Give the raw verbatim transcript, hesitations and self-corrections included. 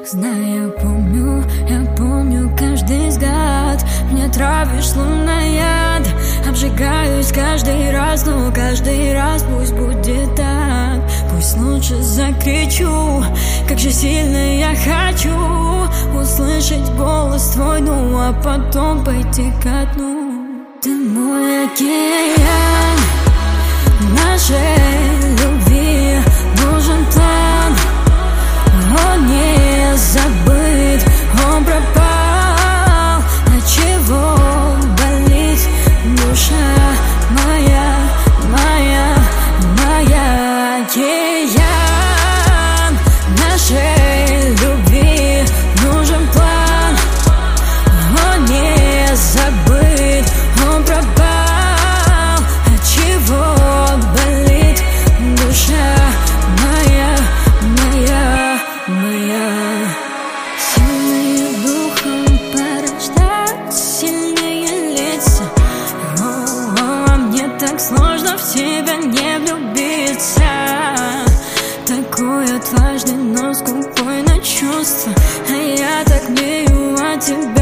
Знаю, я помню, я помню каждый взгляд. Мне травишь словно яд. Обжигаюсь каждый раз, но каждый раз пусть будет так. Пусть лучше закричу, как же сильно я хочу услышать голос твой, ну а потом пойти ко дну. Ты мой океан, нашей любви нужен план. Он не забыт, он пропал. Отчего болит душа моя, моя, моя? Океан нашей любви нужен план. Он не забыт, он пропал. Отчего болит душа моя, моя, моя? Сильные духом порождают сильные лица. О, мне так сложно в тебя не влюбиться. Такой отважный, но скупой на чувства. А я так мею от тебя.